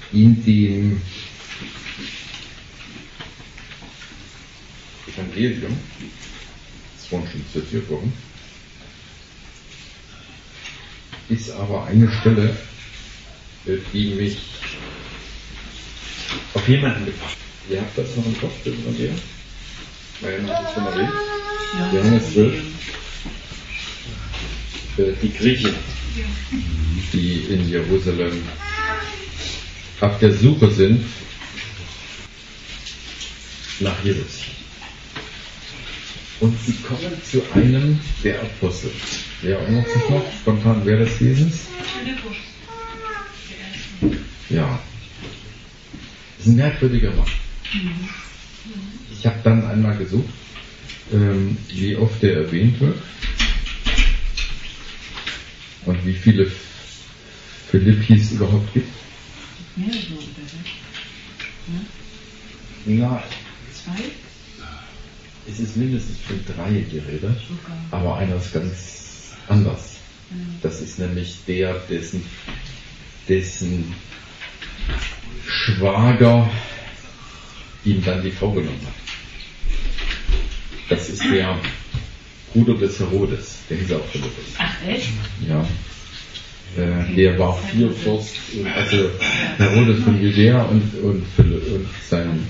in dem Evangelium, das vorhin schon zitiert worden, ist aber eine Stelle, die mich auf jemanden gebracht hat. Ihr habt das noch im Kopf, das von dir? Marianne hat es schon erwähnt. Johannes 12. Die Griechen, die in Jerusalem auf der Suche sind nach Jesus. Und sie kommen zu einem der Apostel. Wer erinnert sich noch spontan, wer das gewesen ist? Ja. Das ist ein merkwürdiger Mann. Ich habe dann einmal gesucht, wie oft der erwähnt wird und wie viele Philippis es überhaupt gibt. Mehrere, oder? Na, 2? es ist mindestens von 3 die Rede, aber einer ist ganz anders. Das ist nämlich der, dessen Schwager ihm dann die Frau genommen hat. Das ist der Bruder des Herodes, der hieß auch Philippus. Ach echt? Ja. Der war Vierfürst, also Herodes von Judäa und sein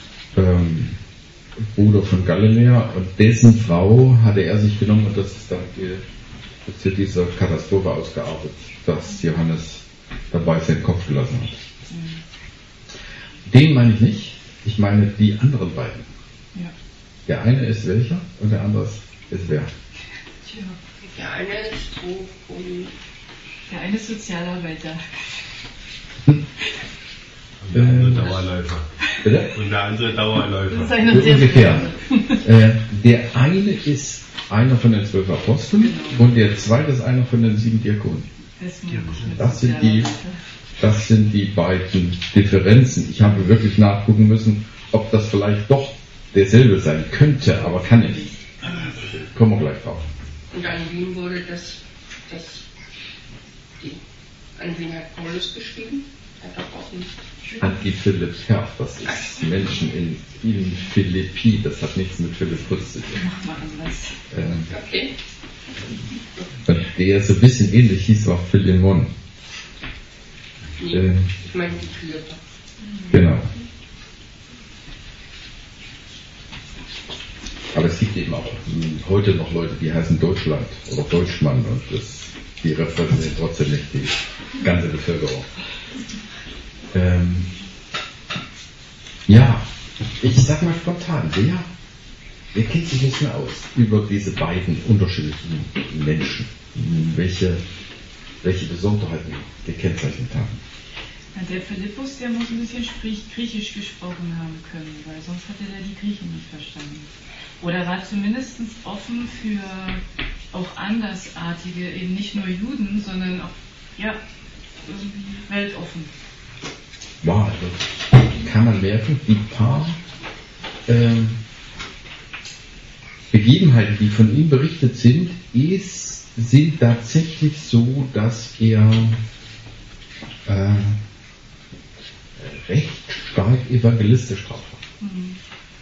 Bruder von Galiläa, und dessen Frau hatte er sich genommen, und das ist dann zu dieser Katastrophe ausgeartet, dass Johannes dabei seinen Kopf gelassen hat. Den meine ich nicht, ich meine die anderen beiden. Ja. Der eine ist welcher und der andere ist wer? Tja. Der eine ist Der eine ist Sozialarbeiter. Und der andere Dauerläufer. Bitte? Und der andere Dauerläufer. Das ist eine sehr Ungefähr. Der eine ist einer von den 12 Aposteln, genau. Und der zweite ist einer von den 7 Diakonen. Das sind die beiden Differenzen. Ich habe wirklich nachgucken müssen, ob das vielleicht doch derselbe sein könnte, aber kann nicht. Kommen wir gleich drauf. Und an wen wurde an wen hat Paulus geschrieben? Hat doch auch nicht. An die Philipper, das ist Menschen in Philippi, das hat nichts mit Philippus zu tun. Mach mal anders. Okay. Und der so ein bisschen ähnlich hieß, war Philemon. Nee, ich meine die Philipper. Genau. Aber es gibt eben auch heute noch Leute, die heißen Deutschland oder Deutschmann, und die repräsentieren trotzdem nicht die ganze Bevölkerung. Ja, ich sag mal spontan, wer kennt sich nicht mehr aus über diese beiden unterschiedlichen Menschen, welche Besonderheiten gekennzeichnet haben? Ja, der Philippus, der muss ein bisschen Griechisch gesprochen haben können, weil sonst hat er die Griechen nicht verstanden. Oder war zumindest offen für auch Andersartige, eben nicht nur Juden, sondern auch, ja, irgendwie weltoffen. Wow, also kann man merken, die paar Begebenheiten, die von ihm berichtet sind, sind tatsächlich so, dass er recht stark evangelistisch drauf war. Mhm.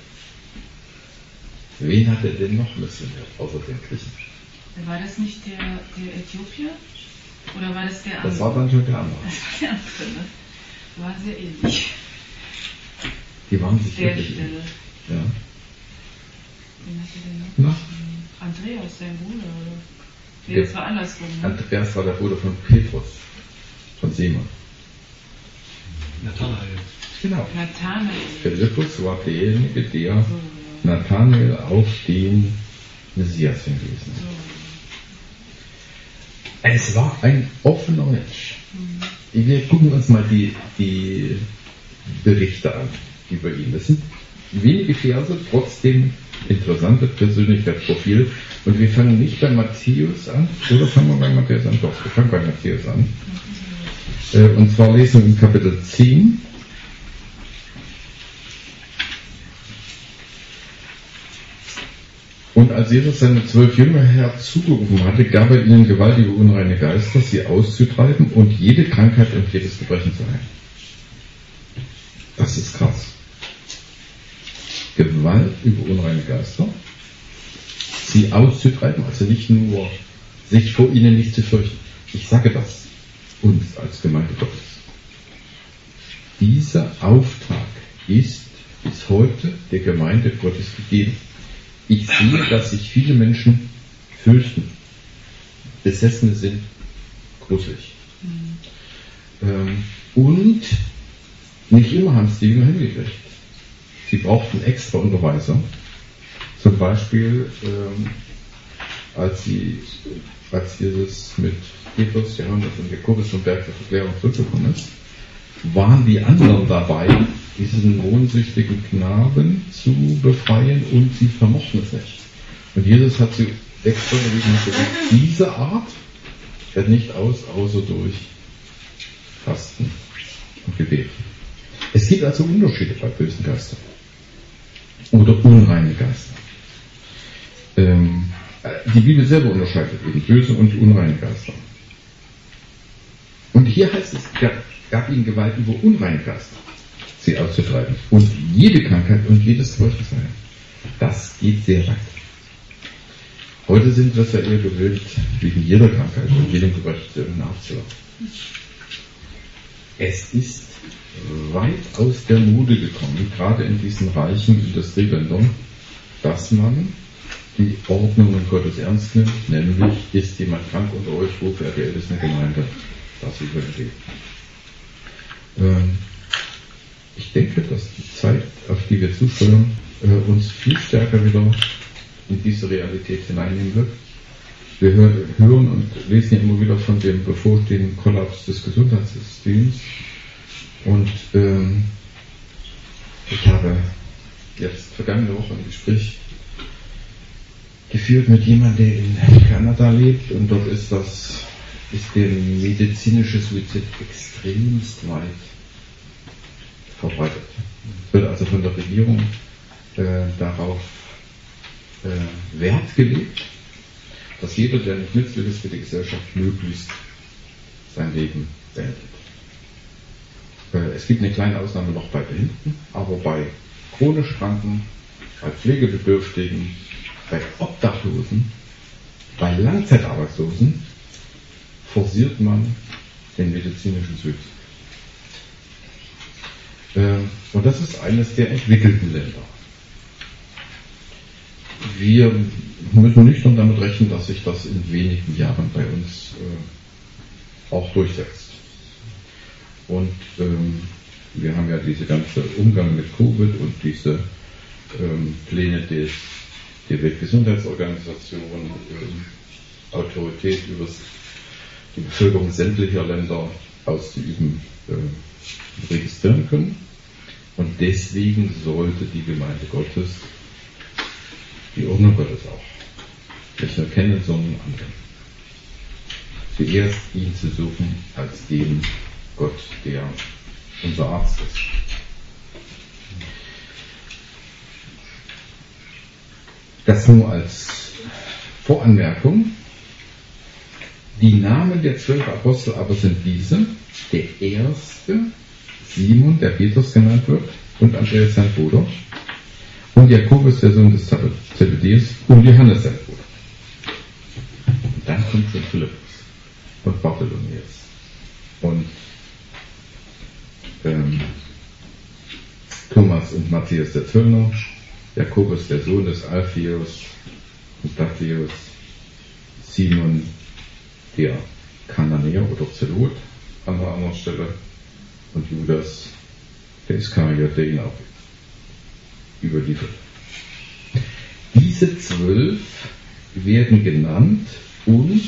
Wen hat er denn noch missioniert, außer den Griechen? War das nicht der Äthiopier? Oder war das der andere? Das war dann schon der andere. Das war der andere, ne? War sehr ähnlich. Die waren sich Der wirklich Stelle. ähnlich. Ja. Wen hat er denn noch? Na? Andreas, sein Bruder, oder? Nee, Der- das war andersrum. Ne? Andreas war der Bruder von Petrus, von Simon. Nathanael. Genau. Nathanael. Philippus war derjenige, der So, ja. Nathanael auf den Messias hingewiesen So. hat. Es war ein offener Mensch. Wir gucken uns mal die Berichte an über ihn. Das sind wenige Verse, trotzdem interessante Persönlichkeitsprofile. Und wir fangen nicht bei Matthäus an, oder fangen wir bei Matthäus an? Doch, wir fangen bei Matthäus an. Und zwar lesen wir im Kapitel 10. Und als Jesus seine 12 Jünger herzugerufen hatte, gab er ihnen gewaltige unreine Geister, sie auszutreiben und jede Krankheit und jedes Gebrechen zu heilen. krass. Gewalt über unreine Geister, sie auszutreiben, also nicht nur sich vor ihnen nicht zu fürchten. Ich sage das uns als Gemeinde Gottes. Dieser Auftrag ist bis heute der Gemeinde Gottes gegeben. Ich sehe, dass sich viele Menschen fürchten. Besessene sind gruselig. Und nicht immer haben es die Jünger hingekriegt. Sie brauchten extra Unterweiser. Zum Beispiel, als Jesus mit Petrus, Johannes und Jakobus vom Berg der Verklärung zurückgekommen ist, waren die anderen dabei, diesen mondsüchtigen Knaben zu befreien, und sie vermochten es nicht. Und Jesus hat sie extraverwiesen und gesagt, diese Art fällt nicht aus, außer durch Fasten und Gebet. Es gibt also Unterschiede bei bösen Geistern oder unreinen Geistern. Die Bibel selber unterscheidet eben böse und unreine Geister. Und hier heißt es, gab ihnen Gewalt über unreine Geister, sie auszutreiben. Und jede Krankheit und jedes Teufelsheim. Das geht sehr weit. Heute sind wir es ja eher gewöhnt, wegen jeder Krankheit und jedem Gebrechen nachzulaufen. Es ist weit aus der Mode gekommen, gerade in diesen reichen Industrieländern, dass man die Ordnungen Gottes ernst nimmt, nämlich ist jemand krank unter euch, ruft er die älteste Gemeinde, das überlebt. Ich denke, dass die Zeit, auf die wir zusteuern, uns viel stärker wieder in diese Realität hineinnehmen wird. Wir hören und lesen ja immer wieder von dem bevorstehenden Kollaps des Gesundheitssystems. Und ich habe jetzt vergangene Woche ein Gespräch geführt mit jemandem, der in Kanada lebt, und dort ist der medizinische Suizid extremst weit verbreitet. Es wird also von der Regierung darauf Wert gelegt, dass jeder, der nicht nützlich ist für die Gesellschaft, möglichst sein Leben beendet. Es gibt eine kleine Ausnahme noch bei Behinderten, aber bei chronisch Kranken, bei Pflegebedürftigen, bei Obdachlosen, bei Langzeitarbeitslosen forciert man den medizinischen Suizid. Und das ist eines der entwickelten Länder. Wir müssen nicht nur damit rechnen, dass sich das in wenigen Jahren bei uns auch durchsetzt. Und wir haben ja diese ganze Umgang mit Covid und diese Pläne der Weltgesundheitsorganisation, Autorität über die Bevölkerung sämtlicher Länder auszuüben, registrieren können. Und deswegen sollte die Gemeinde Gottes die Ordnung Gottes auch nicht nur kennen, sondern anwenden. Zuerst ihn zu suchen als den Gott, der unser Arzt ist. Das nur als Voranmerkung. Die Namen der 12 Apostel aber sind diese: der erste, Simon, der Petrus genannt wird, und Andreas sein Bruder, und Jakobus, der Sohn des Zebedeus, und Johannes sein Bruder. Und dann kommt schon Philippus und Bartholomäus und Thomas und Matthias der Zöllner, Jakobus, der Sohn des Alphaeus und Thaddäus, Simon, der Kananäer oder Zelot an der anderen Stelle, und Judas, der Iskariot, der ihn auch überliefert. Diese 12 werden genannt, und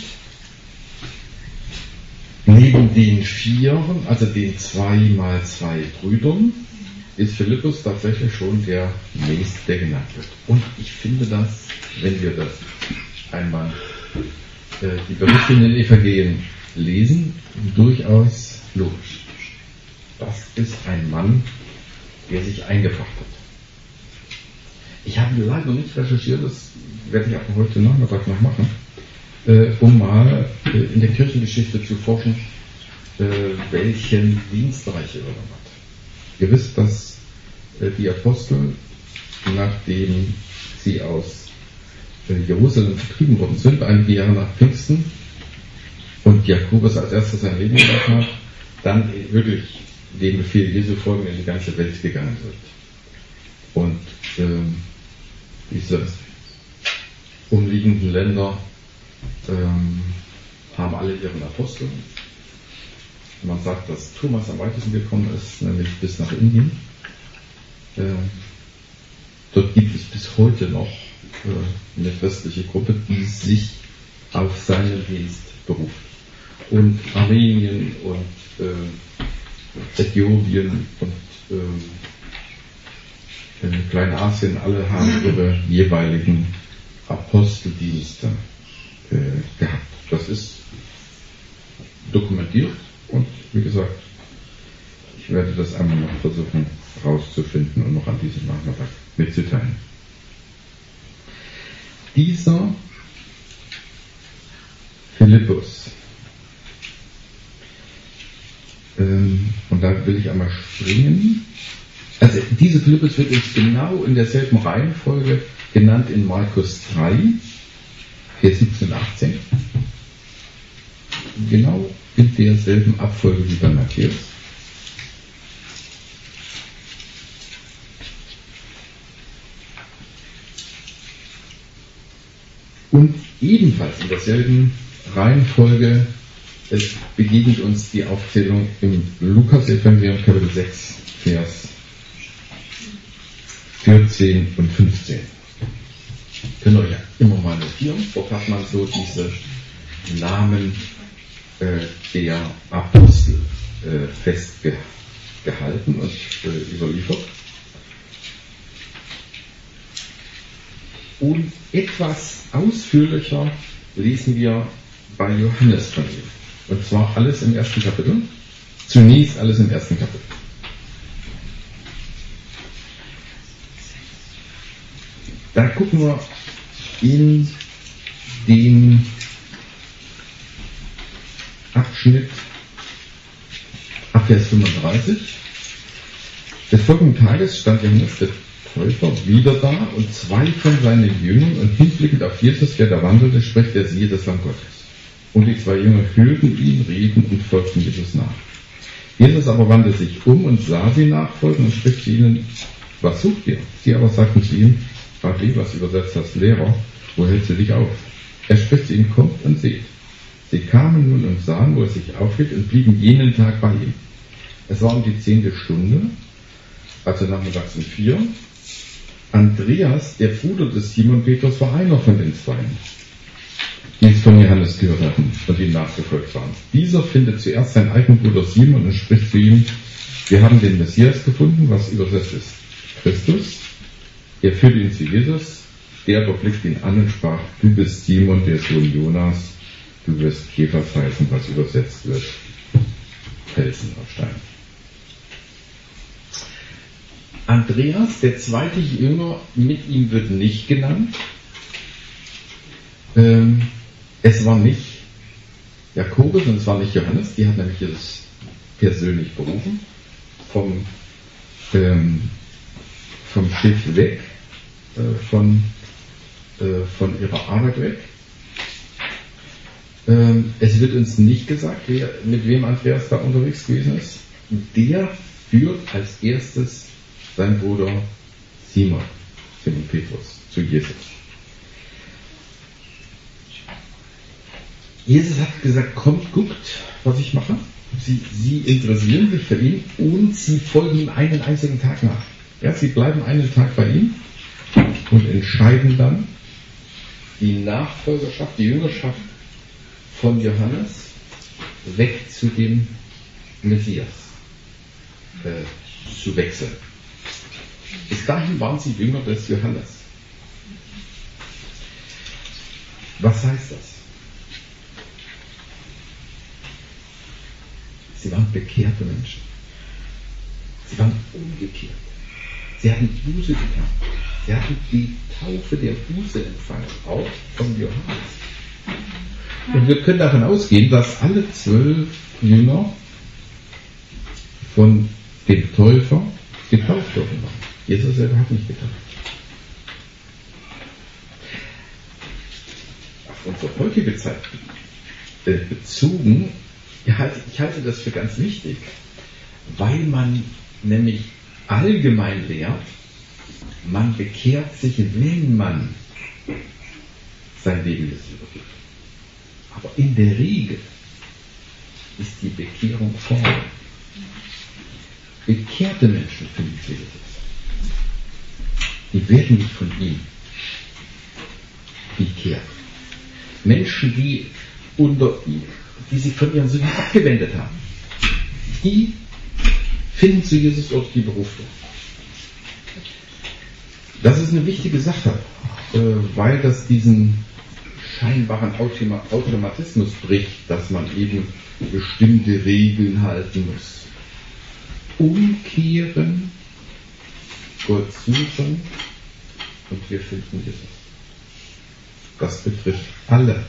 neben den 4, also den 2 mal 2 Brüdern, ist Philippus tatsächlich schon der nächste, der genannt wird. Und ich finde das, wenn wir das einmal die Berichte in den Evangelien lesen, durchaus logisch. Das ist ein Mann, der sich eingebracht hat. Ich habe leider nicht recherchiert, das werde ich auch heute Nachmittag noch machen, um mal in der Kirchengeschichte zu forschen, welchen Dienstbereich er übernommen hat. Ihr wisst, dass die Apostel, nachdem sie aus Jerusalem vertrieben worden sind, einige Jahre nach Pfingsten, und Jakobus als erstes sein Leben gelassen hat, dann wirklich dem Befehl Jesu folgen in die ganze Welt gegangen sind. Und diese umliegenden Länder haben alle ihren Apostel. Man sagt, dass Thomas am weitesten gekommen ist, nämlich bis nach Indien. Dort gibt es bis heute noch eine christliche Gruppe, die sich auf seinen Dienst beruft. Und Armenien und Äthiopien und Kleinasien, alle haben ihre jeweiligen Aposteldienste gehabt. Das ist dokumentiert und wie gesagt, ich werde das einmal noch versuchen herauszufinden und noch an diesem Nachmittag mitzuteilen. Dieser Philippus, und da will ich einmal springen, also dieser Philippus wird uns genau in derselben Reihenfolge genannt in Markus 3, Vers 17 und 18. Genau in derselben Abfolge wie bei Matthäus. Und ebenfalls in derselben Reihenfolge begegnet uns die Aufzählung im Lukas-Evangelium Kapitel 6, Vers 14 und 15. Könnt ihr euch ja immer mal notieren. Dort hat man so diese Namen der Apostel festgehalten und überliefert. Und etwas ausführlicher lesen wir bei Johannes von ihm. Und zwar alles im ersten Kapitel. Zunächst alles im ersten Kapitel. Da gucken wir in den Abschnitt ab Vers 35. Des folgenden Tages stand Johannes der Täufer wieder da und zwei von seinen Jüngern, und hinblickend auf Jesus, der da wandelte, spricht er: siehe das Lamm Gottes. Und die zwei Jünger hörten ihn reden und folgten Jesus nach. Jesus aber wandte sich um und sah sie nachfolgen und spricht zu ihnen: was sucht ihr? Sie aber sagten zu ihm: Rabbi, was übersetzt das Lehrer, wo hältst du dich auf? Er spricht zu ihnen: kommt und seht. Sie kamen nun und sahen, wo er sich aufhielt, und blieben jenen Tag bei ihm. Es war um die 10. Stunde, also nachmittags um 4. Andreas, der Bruder des Simon Petrus, war einer von den Zweien, die es von Johannes gehört hatten und ihm nachgefolgt waren. Dieser findet zuerst seinen eigenen Bruder Simon und spricht zu ihm: wir haben den Messias gefunden, was übersetzt ist Christus. Er führte ihn zu Jesus, der aber blickte ihn an und sprach: du bist Simon, der Sohn Jonas, du wirst Kephas heißen, was übersetzt wird Felsen auf Stein. Andreas, der zweite Jünger, mit ihm wird nicht genannt. Es war nicht Jakobus und es war nicht Johannes, die hat nämlich Jesus persönlich berufen, vom Schiff weg, von ihrer Arbeit weg. Es wird uns nicht gesagt, mit wem Andreas da unterwegs gewesen ist. Der führt als erstes sein Bruder Simon Petrus zu Jesus. Jesus hat gesagt: kommt, guckt, was ich mache. Sie interessieren sich für ihn und sie folgen ihm einen einzigen Tag nach. Ja, sie bleiben einen Tag bei ihm und entscheiden dann die Nachfolgerschaft, die Jüngerschaft von Johannes weg zu dem Messias zu wechseln. Bis dahin waren sie Jünger des Johannes. Was heißt das? Sie waren bekehrte Menschen. Sie waren umgekehrt. Sie hatten Buße getan. Sie hatten die Taufe der Buße empfangen, auch von Johannes. Und wir können davon ausgehen, dass alle 12 Jünger von dem Täufer getauft worden waren. Jesus selber hat nicht getan. Auf unsere heutige Zeit bezogen, ich halte das für ganz wichtig, weil man nämlich allgemein lehrt, man bekehrt sich, wenn man sein Leben Jesus übergibt. Aber in der Regel ist die Bekehrung vorne. Bekehrte Menschen finden Jesus. Die werden nicht von ihm bekehrt. Menschen, die sich von ihren Sünden abgewendet haben, die finden zu Jesus durch die Berufung. Das ist eine wichtige Sache, weil das diesen scheinbaren Automatismus bricht, dass man eben bestimmte Regeln halten muss. Umkehren, Gott suchen und wir finden Jesus. Das betrifft alle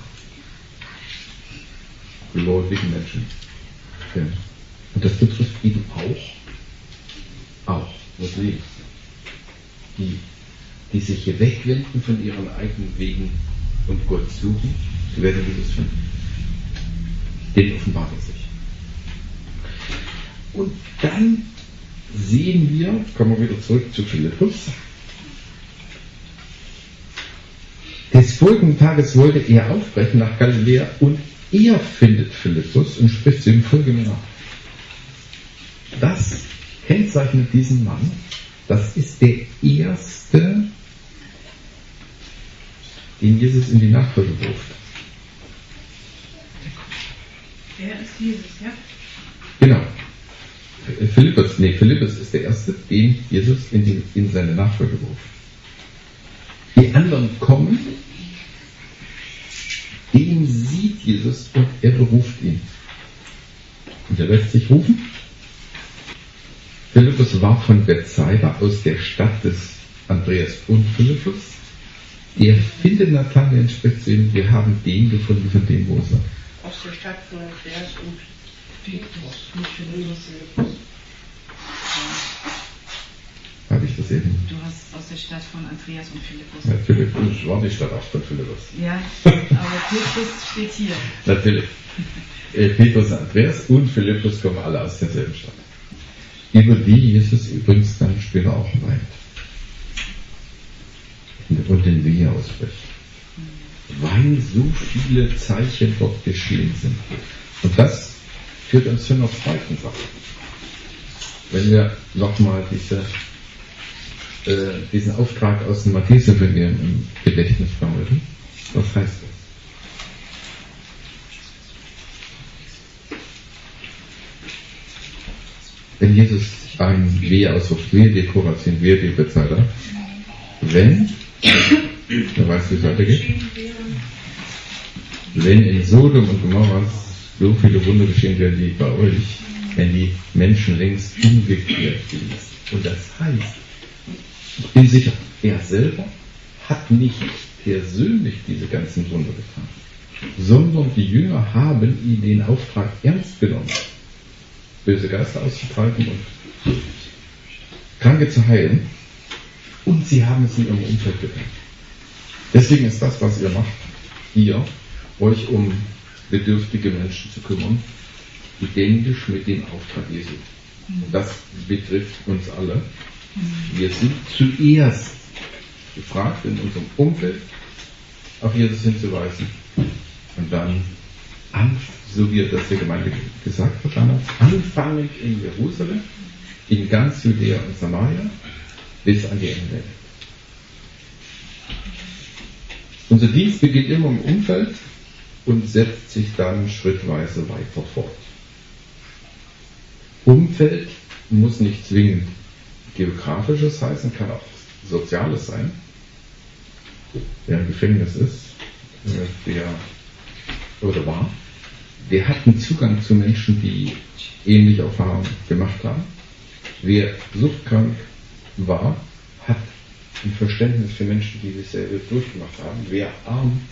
gläubigen Menschen. Und das betrifft eben auch Muslime, die sich hier wegwenden von ihren eigenen Wegen und Gott suchen, sie werden Jesus finden. Den offenbart er sich. Und dann sehen wir, kommen wir wieder zurück zu Philippus, des folgenden Tages wollte er aufbrechen nach Galiläa und er findet Philippus und spricht zu ihm folgende nach. Das kennzeichnet diesen Mann, das ist der erste, den Jesus in die Nachfolge ruft. Er ist Jesus, ja? Genau. Philippus ist der erste, den Jesus in seine Nachfolge ruft. Die anderen kommen, den sieht Jesus und er beruft ihn. Und er lässt sich rufen. Philippus war von Bethsaida aus der Stadt des Andreas und Philippus. Er findet Nathanael und spricht zu ihm, wir haben den gefunden, von dem wo er sagt. Aus der Stadt von Andreas und Petrus, nicht Philippus. Habe ich das eben? Du hast aus der Stadt von Andreas und Philippus. Ja, Philippus war die Stadt auch von Philippus. Ja, aber Petrus steht hier. Natürlich. Petrus, Andreas und Philippus kommen alle aus derselben Stadt. Über die Jesus übrigens dann später auch weint. Und den Wehe ausspricht. Weil so viele Zeichen dort geschehen sind. Und das führt uns zu einer zweiten Sache. Wenn wir nochmal diesen Auftrag aus dem Matthäus-Evangelium im Gedächtnis behalten, was heißt das? Wenn Jesus ein Wehe ausruft, Wehe die Korazin, Wehe die Bethsaida, wenn, wer weiß, wie es weitergeht, wenn in Sodom und Gomorra so viele Wunder geschehen werden wie bei euch, wenn die Menschen längst umgekehrt sind. Und das heißt, ich bin sicher, er selber hat nicht persönlich diese ganzen Wunder getan, sondern die Jünger haben ihn den Auftrag ernst genommen, böse Geister auszutreiben und Kranke zu heilen, und sie haben es in ihrem Umfeld getan. Deswegen ist das, was ihr macht, hier, euch um bedürftige Menschen zu kümmern, identisch mit dem Auftrag Jesu. Und das betrifft uns alle. Wir sind zuerst gefragt, in unserem Umfeld auf Jesus hinzuweisen. Und dann, so wie das der Gemeinde gesagt hat damals, anfangend in Jerusalem, in ganz Judäa und Samaria, bis an die Ende. Unser Dienst beginnt immer im Umfeld und setzt sich dann schrittweise weiter fort. Umfeld muss nicht zwingend geografisches heißen, kann auch soziales sein. Wer im Gefängnis ist, der hat einen Zugang zu Menschen, die ähnliche Erfahrungen gemacht haben. Wer suchtkrank war, hat ein Verständnis für Menschen, die dasselbe durchgemacht haben. Wer arm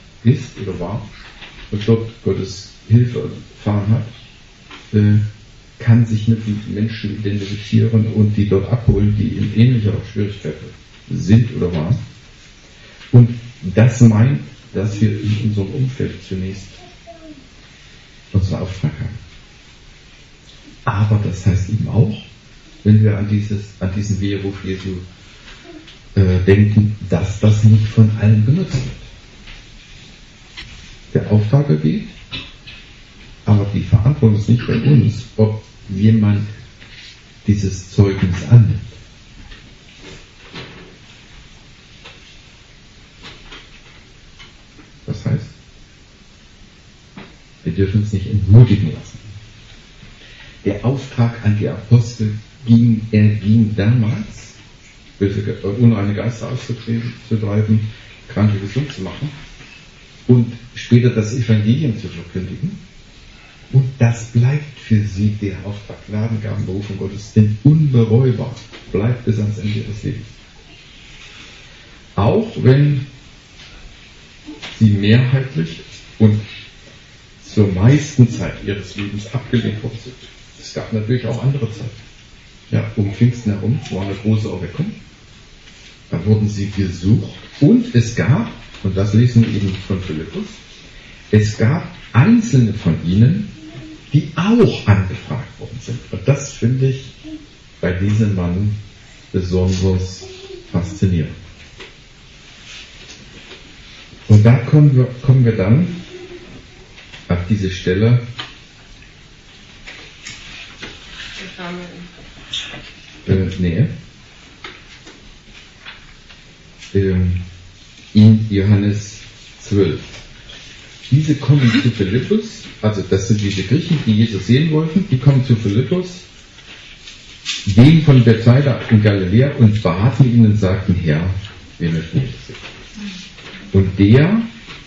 ist oder war und dort Gottes Hilfe erfahren hat, kann sich mit den Menschen identifizieren und die dort abholen, die in ähnlicher Schwierigkeit sind oder waren. Und das meint, dass wir in unserem Umfeld zunächst unseren Auftrag haben. Aber das heißt eben auch, wenn wir an diesen Weheruf Jesu denken, dass das nicht von allen genutzt wird. Der Auftrag geht, aber die Verantwortung ist nicht bei uns, ob jemand dieses Zeugnis annimmt. Das heißt, wir dürfen uns nicht entmutigen lassen. Der Auftrag an die Apostel ging damals, unreine Geister auszutreiben, Kranke gesund zu machen und später das Evangelium zu verkündigen. Und das bleibt für sie der Auftrag. Gnadengaben, Berufung Gottes sind unbereubar, bleibt bis ans Ende ihres Lebens. Auch wenn sie mehrheitlich und zur meisten Zeit ihres Lebens abgelehnt worden sind. Es gab natürlich auch andere Zeiten. Ja, um Pfingsten herum war eine große Erweckung. Da wurden sie gesucht und es gab, und das lesen wir eben von Philippus, es gab einzelne von ihnen, die auch angefragt worden sind. Und das finde ich bei diesem Mann besonders faszinierend. Und da kommen wir dann auf diese Stelle. In Johannes 12. Diese kommen zu Philippus, also das sind diese Griechen, die Jesus sehen wollten, die kommen zu Philippus, dem von Bethsaida in Galiläa, und baten ihn und sagten, Herr, wir möchten Jesus sehen. Und der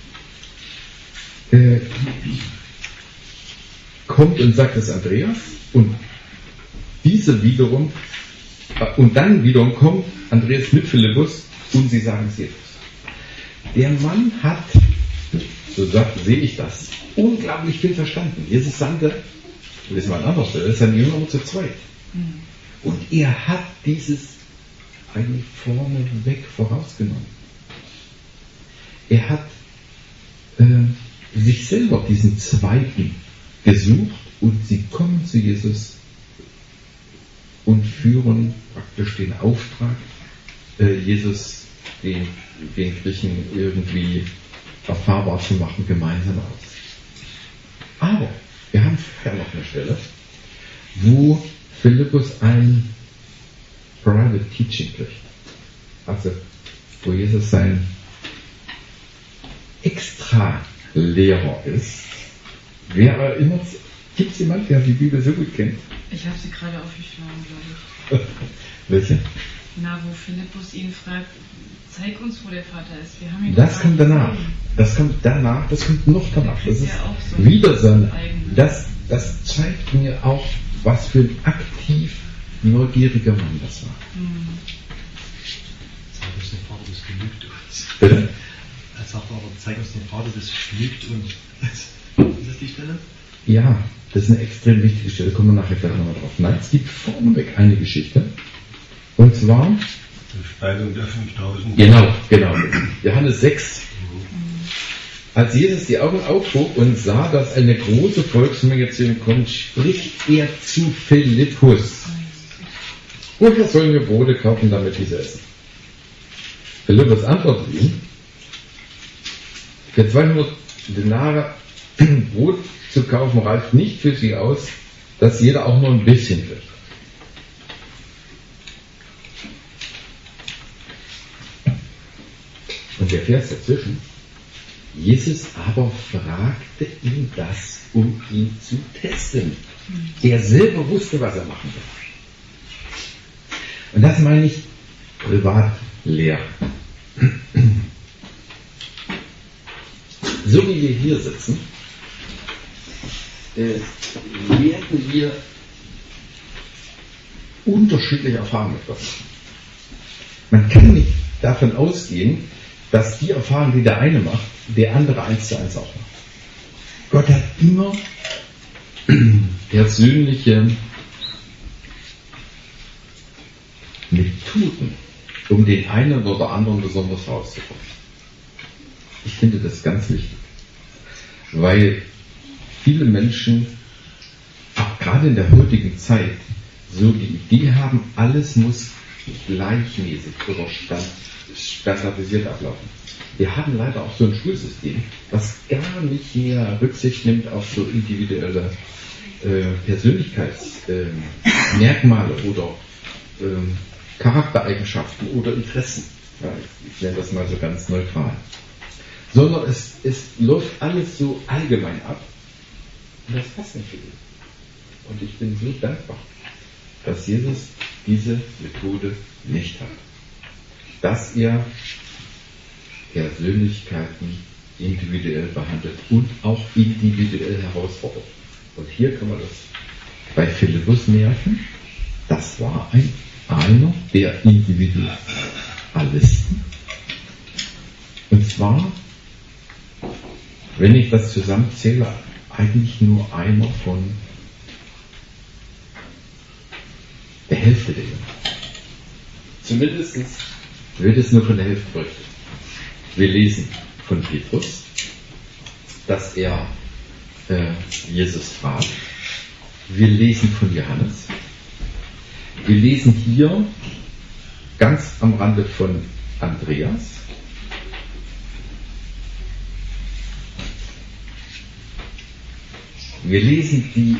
kommt und sagt es Andreas, und diese wiederum, und dann wiederum kommt Andreas mit Philippus und sie sagen es Jesus. Der Mann hat, so sehe ich das, unglaublich viel verstanden. Jesus sandte, das ist mal an anderer Stelle, seine Jünger zu zweit. Und er hat dieses eigentlich vorneweg vorausgenommen. Er hat sich selber diesen Zweiten gesucht und sie kommen zu Jesus und führen praktisch den Auftrag, Jesus den Griechen irgendwie erfahrbar zu machen, gemeinsam aus. Aber wir haben vorher noch eine Stelle, wo Philippus ein Private Teaching kriegt. Also, wo Jesus sein Extra-Lehrer ist. Wer erinnert sich? Gibt es jemanden, der die Bibel so gut kennt? Ich habe sie gerade aufgeschlagen, glaube ich. Welche? Na, wo Philippus ihn fragt, zeig uns, wo der Vater ist. Wir haben ihn Das kommt danach. Das kommt danach, das kommt noch danach. Das ist ja auch so wieder sein. Das zeigt mir auch, was für ein aktiv neugieriger Mann das war. Zeig uns den Vater, das genügt uns. Bitte? Er sagt aber, zeig uns den Vater, das genügt uns. Ist das die Stelle? Ja, das ist eine extrem wichtige Stelle, kommen wir nachher gleich nochmal drauf. Nein, es gibt vorneweg eine Geschichte. Und zwar Die Speisung der 5000. Genau. Johannes 6. Als Jesus die Augen aufhob und sah, dass eine große Volksmenge zu ihm kommt, spricht er zu Philippus. Woher sollen wir Brote kaufen, damit diese essen? Philippus antwortet ihm, für 200 Denare Brot zu kaufen reicht nicht für sie aus, dass jeder auch nur ein bisschen kriegt. Und der Vers dazwischen, Jesus aber fragte ihn das, um ihn zu testen. Er selber wusste, was er machen will. Und das meine ich Privatlehre. So wie wir hier sitzen, werden wir unterschiedliche Erfahrungen mit Gott machen. Man kann nicht davon ausgehen, dass die Erfahrung, die der eine macht, der andere 1:1 auch macht. Gott hat immer persönliche Methoden, um den einen oder anderen besonders rauszukommen. Ich finde das ganz wichtig, weil viele Menschen, auch gerade in der heutigen Zeit, so die Idee haben, alles muss gleichmäßig oder standardisiert ablaufen. Wir haben leider auch so ein Schulsystem, was gar nicht mehr Rücksicht nimmt auf so individuelle Persönlichkeitsmerkmale oder Charaktereigenschaften oder Interessen. Ja, ich nenne das mal so ganz neutral. Sondern es läuft alles so allgemein ab und das passt nicht für ihn. Und ich bin so dankbar, dass Jesus diese Methode nicht hat. Dass er Persönlichkeiten individuell behandelt und auch individuell herausfordert. Und hier kann man das bei Philippus merken, das war einer der Individualisten. Und zwar, wenn ich das zusammenzähle, eigentlich nur einer von der Hälfte der Jünger. Zumindest wird es nur von der Hälfte berichtet. Wir lesen von Petrus, dass er Jesus fragt. Wir lesen von Johannes. Wir lesen hier ganz am Rande von Andreas. Wir lesen die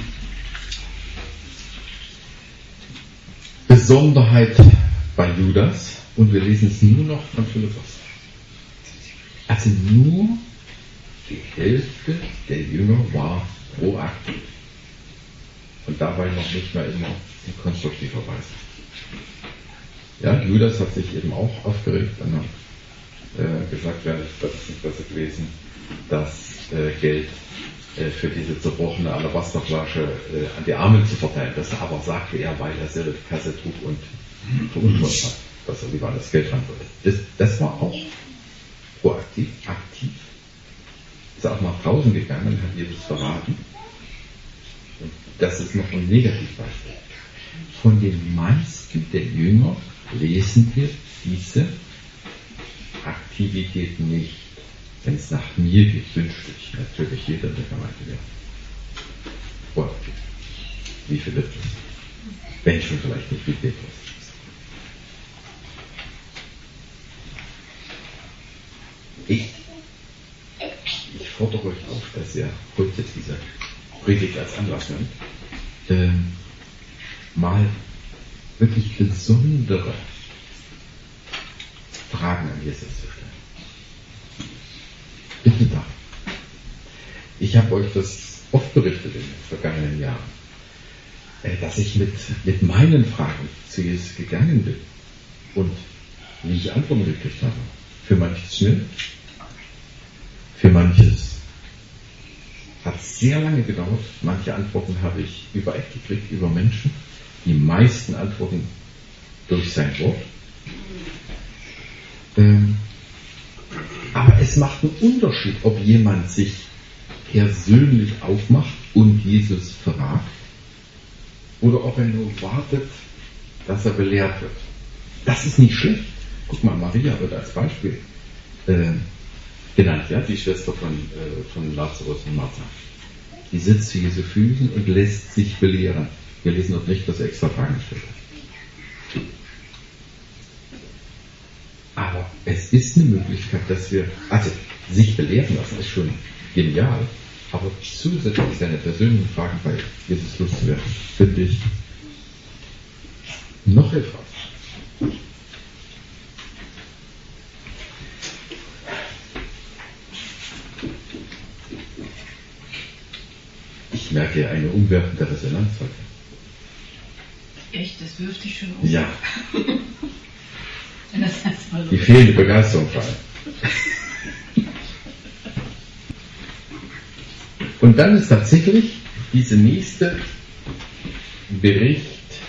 Besonderheit bei Judas und wir lesen es nur noch von Philippus. Also nur die Hälfte der Jünger war proaktiv. Und dabei noch nicht mal immer in konstruktiver Weise. Ja, Judas hat sich eben auch aufgeregt und hat gesagt, wäre es nicht besser gewesen, das Geld für diese zerbrochene Alabasterflasche an die Armen zu verteilen. Das aber sagte er, weil er selber die Kasse trug und veruntreuet hat, dass er lieber an das Geld ran wollte. Das war auch proaktiv, aktiv. Ist auch nach draußen gegangen und hat Jesus verraten. Und das ist noch ein Negativbeispiel. Von den meisten der Jünger lesen wir diese Aktivität nicht. Wenn es nach mir geht, wünschte ich natürlich jeder der Gemeinde wäre. Proaktiv. Wie Philippus. Wenn schon vielleicht nicht wie Petrus. Ich fordere euch auf, dass ihr heute diese Predigt als Anlass nimmt, mal wirklich besondere Fragen an Jesus zu stellen. Bitte da. Ich habe euch das oft berichtet in den vergangenen Jahren, dass ich mit meinen Fragen zu Jesus gegangen bin und wie ich Antworten gekriegt habe. Für manches schnell, für manches hat es sehr lange gedauert. Manche Antworten habe ich über Eck gekriegt, über Menschen. Die meisten Antworten durch sein Wort. Aber es macht einen Unterschied, ob jemand sich persönlich aufmacht und Jesus fragt oder ob er nur wartet, dass er belehrt wird. Das ist nicht schlecht. Guck mal, Maria wird als Beispiel genannt, ja, die Schwester von Lazarus und Martha. Die sitzt zu Jesu Füßen und lässt sich belehren. Wir lesen dort nicht, dass er extra Fragen gestellt hat. Aber es ist eine Möglichkeit, dass wir, also sich belehren lassen, ist schon genial, aber zusätzlich seine persönlichen Fragen bei Jesus loszuwerden, finde ich noch hilfreich. Ich merke eine umwerfende Resonanz heute. Echt, das wirft dich schon um. Ja. Das erstmal so. Die fehlende Begeisterung vor allem. Und dann ist tatsächlich diese nächste Bericht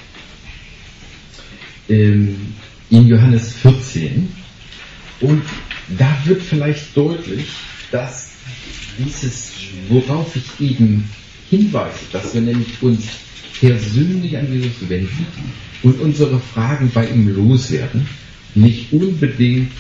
in Johannes 14 und da wird vielleicht deutlich, dass dieses, worauf ich eben Hinweise, dass wir nämlich uns persönlich an Jesus wenden und unsere Fragen bei ihm loswerden, nicht unbedingt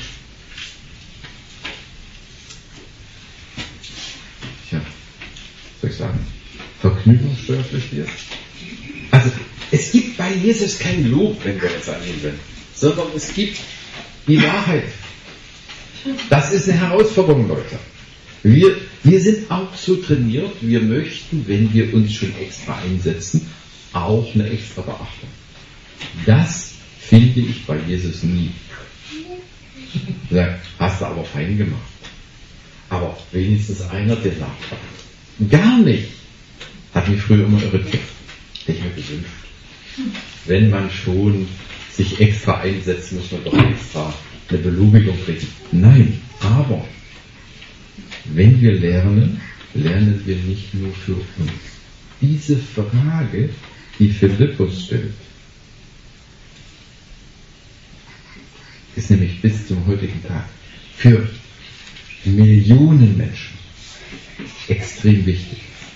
soll ich sagen, vergnügungssteuerpflichtig ist. Also es gibt bei Jesus kein Lob, wenn wir uns an ihn wenden, sondern es gibt die Wahrheit. Das ist eine Herausforderung, Leute. Wir sind auch so trainiert, wir möchten, wenn wir uns schon extra einsetzen, auch eine extra Beachtung. Das finde ich bei Jesus nie. Ja, hast du aber fein gemacht. Aber wenigstens einer, der nachfragt. Gar nicht. Hat mich früher immer irritiert. Hätte ich mir gewünscht. Wenn man schon sich extra einsetzt, muss man doch extra eine Belobigung kriegen. Nein, aber wenn wir lernen, lernen wir nicht nur für uns. Diese Frage, die Philippus stellt, ist nämlich bis zum heutigen Tag für Millionen Menschen extrem wichtig.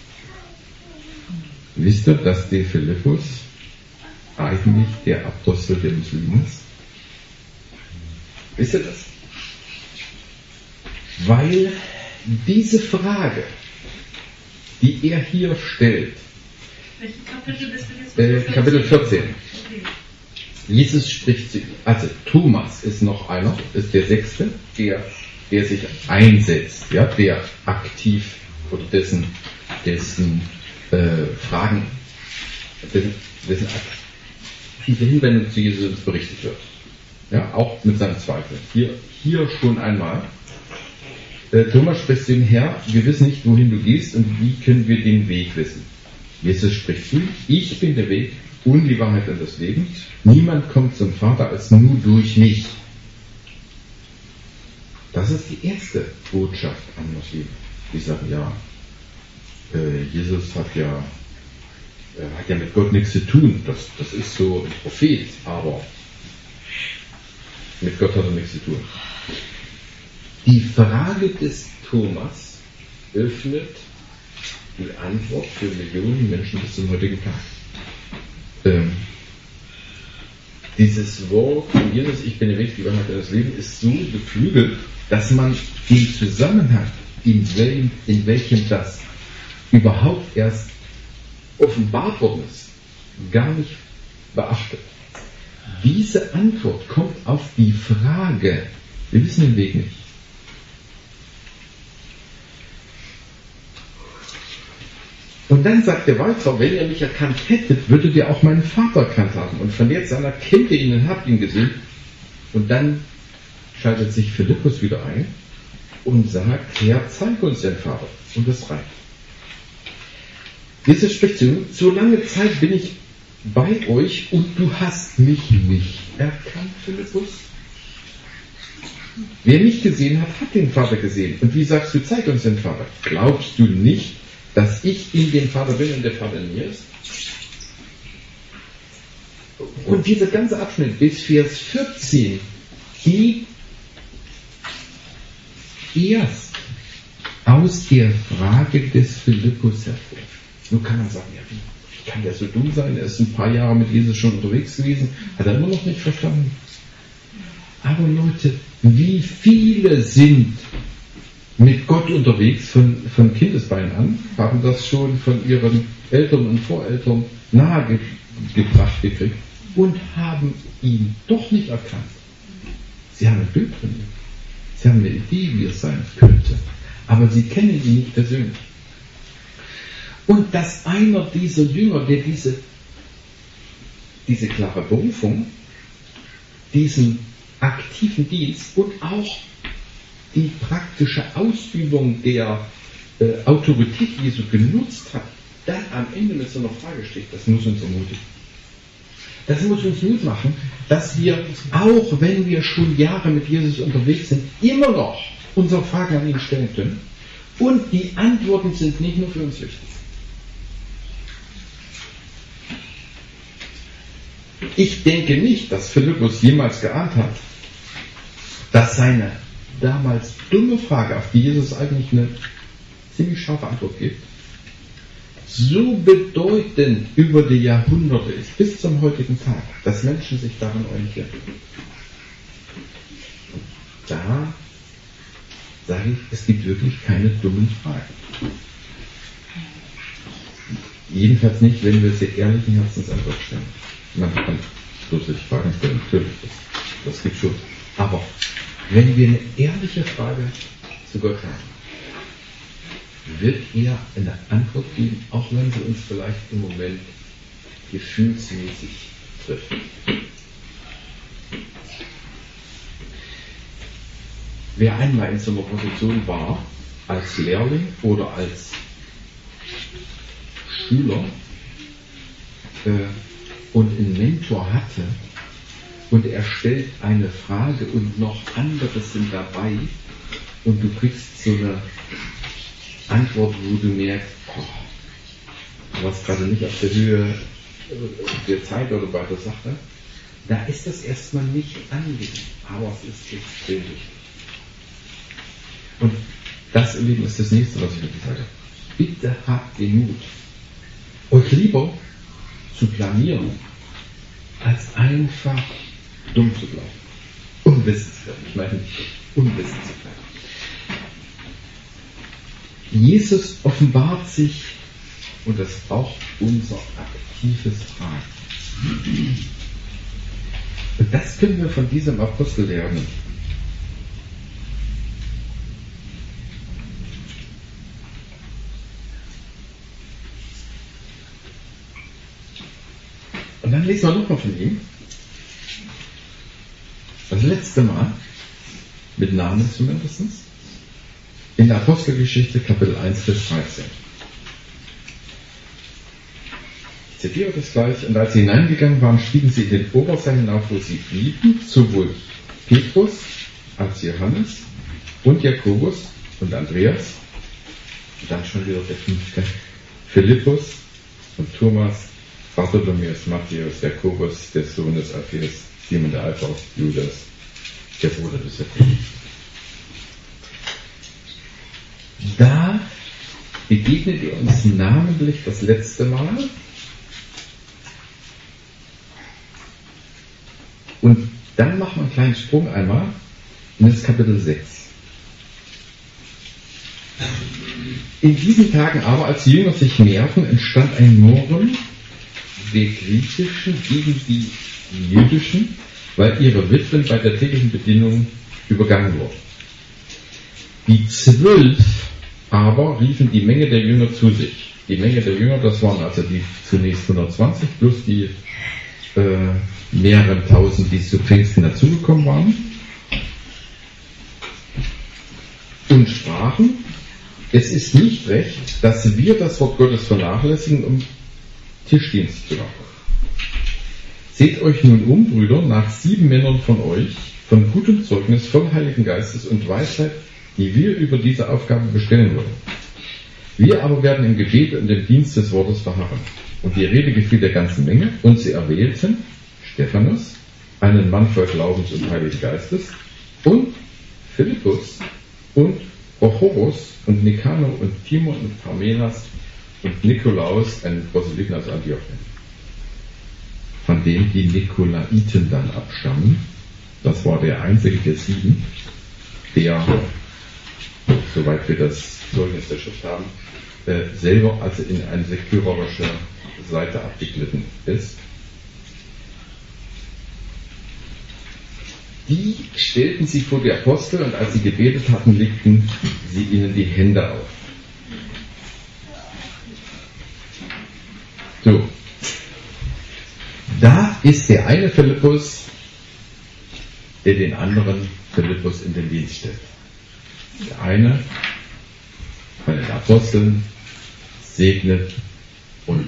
Wisst ihr, dass der Philippus eigentlich der Apostel der Muslime ist? Wisst ihr das? Weil diese Frage, die er hier stellt, Welches Kapitel bist du jetzt? Kapitel 14. Okay. Jesus spricht zu ihm. Also Thomas ist noch einer, ist der Sechste, der sich einsetzt, ja, der aktiv oder dessen Fragen, dessen aktive Hinwendung zu Jesus berichtet wird. Ja, auch mit seinen Zweifeln. Hier schon einmal. Thomas spricht zu ihm: Herr, wir wissen nicht, wohin du gehst und wie können wir den Weg wissen. Jesus spricht zu ihm: Ich bin der Weg und die Wahrheit und das Leben. Niemand kommt zum Vater als nur durch mich. Das ist die erste Botschaft an Muslime. Die sagen, ja, Jesus hat ja mit Gott nichts zu tun. Das ist so ein Prophet, aber mit Gott hat er nichts zu tun. Die Frage des Thomas öffnet die Antwort für Millionen Menschen bis zum heutigen Tag. Dieses Wort von Jesus, ich bin der Weg, die Wahrheit und das Leben, ist so geflügelt, dass man den Zusammenhang, in welchem das überhaupt erst offenbart worden ist, gar nicht beachtet. Diese Antwort kommt auf die Frage, wir wissen den Weg nicht. Und dann sagt er weiter, wenn ihr mich erkannt hättet, würdet ihr auch meinen Vater erkannt haben. Und von jetzt an erkennt ihr ihn und habt ihn gesehen. Und dann schaltet sich Philippus wieder ein und sagt, Herr, zeig uns den Vater. Und das reicht. Jesus spricht zu ihm: So lange Zeit bin ich bei euch und du hast mich nicht erkannt, Philippus. Wer mich gesehen hat, hat den Vater gesehen. Und wie sagst du, zeig uns den Vater? Glaubst du nicht, dass ich in dem Vater bin und der Vater in mir ist? Und dieser ganze Abschnitt bis Vers 14 geht erst aus der Frage des Philippus hervor. Nun kann man sagen, ja, wie kann der so dumm sein? Er ist ein paar Jahre mit Jesus schon unterwegs gewesen, hat er immer noch nicht verstanden. Aber Leute, wie viele sind mit Gott unterwegs von Kindesbeinen an, haben das schon von ihren Eltern und Voreltern nahegebracht gekriegt und haben ihn doch nicht erkannt. Sie haben ein Bild von ihm. Sie haben eine Idee, wie es sein könnte. Aber sie kennen ihn nicht persönlich. Und dass einer dieser Jünger, der diese klare Berufung, diesen aktiven Dienst und auch die praktische Ausübung der Autorität Jesu genutzt hat, dann am Ende mit so einer Frage steht, das muss uns ermutigen. Das muss uns Mut machen, dass wir, auch wenn wir schon Jahre mit Jesus unterwegs sind, immer noch unsere Fragen an ihn stellen können. Und die Antworten sind nicht nur für uns wichtig. Ich denke nicht, dass Philippus jemals geahnt hat, dass seine damals dumme Frage, auf die Jesus eigentlich eine ziemlich scharfe Antwort gibt, so bedeutend über die Jahrhunderte ist, bis zum heutigen Tag, dass Menschen sich daran orientieren. Da sage ich, es gibt wirklich keine dummen Fragen. Jedenfalls nicht, wenn wir sie ehrlichen Herzens Antwort stellen. Man kann dusselig Fragen stellen, natürlich, das gibt schon. Aber wenn wir eine ehrliche Frage zu Gott haben, wird er eine Antwort geben, auch wenn sie uns vielleicht im Moment gefühlsmäßig trifft. Wer einmal in so einer Position war, als Lehrling oder als Schüler und einen Mentor hatte und er stellt eine Frage und noch andere sind dabei und du kriegst so eine Antwort, wo du merkst, du warst gerade nicht auf der Höhe der Zeit oder bei der Sache, da ist das erstmal nicht angenehm, aber es ist extrem wichtig. Und das, ihr Lieben, ist das nächste, was ich wirklich sage. Bitte habt den Mut, euch lieber zu planieren, als einfach dumm zu bleiben. Unwissenswert, ich meine nicht unwissend zu bleiben. Jesus offenbart sich und das braucht unser aktives Fragen. Und das können wir von diesem Apostel lernen. Und dann lesen wir nochmal von ihm. Das letzte Mal, mit Namen zumindest, in der Apostelgeschichte Kapitel 1, Vers 13. Ich zitiere das gleich. Und als sie hineingegangen waren, stiegen sie in den Obersaal hinauf, wo sie blieben, sowohl Petrus als Johannes und Jakobus und Andreas, und dann schon wieder der fünfte, Philippus und Thomas, Bartholomäus, Matthäus, Jakobus, der Sohn des Alpheus, Simon der Alphaeus, Judas, der Bruder des Jakobus. Da begegnet ihr uns namentlich das letzte Mal und dann machen wir einen kleinen Sprung einmal in das Kapitel 6. In diesen Tagen aber, als die Jünger sich mehrten, entstand ein Murren der Griechischen gegen die Jüdischen, weil ihre Witwen bei der täglichen Bedienung übergangen wurden. Die 12 aber riefen die Menge der Jünger zu sich. Die Menge der Jünger, das waren also die zunächst 120 plus die mehreren Tausend, die zu Pfingsten dazugekommen waren, und sprachen: Es ist nicht recht, dass wir das Wort Gottes vernachlässigen, um Tischdienst zu machen. Seht euch nun um, Brüder, nach 7 Männern von euch, von gutem Zeugnis, voll Heiligen Geistes und Weisheit, die wir über diese Aufgabe bestellen wollen. Wir aber werden im Gebet und im Dienst des Wortes verharren. Und die Rede gefiel der ganzen Menge, und sie erwählten Stephanus, einen Mann voll Glaubens und Heiligen Geistes, und Philippus und Prochorus und Nikanor und Timon und Parmenas und Nikolaus, einen Proselyten aus Antiochien, von dem die Nikolaiten dann abstammen. Das war der einzige der 7, der, soweit wir das Zeugnis der Schrift haben, selber also in eine sekülerische Seite abgeglitten ist. Die stellten sie vor die Apostel, und als sie gebetet hatten, legten sie ihnen die Hände auf. So, da ist der eine Philippus, der den anderen Philippus in den Dienst stellt. Der eine von den Aposteln segnet und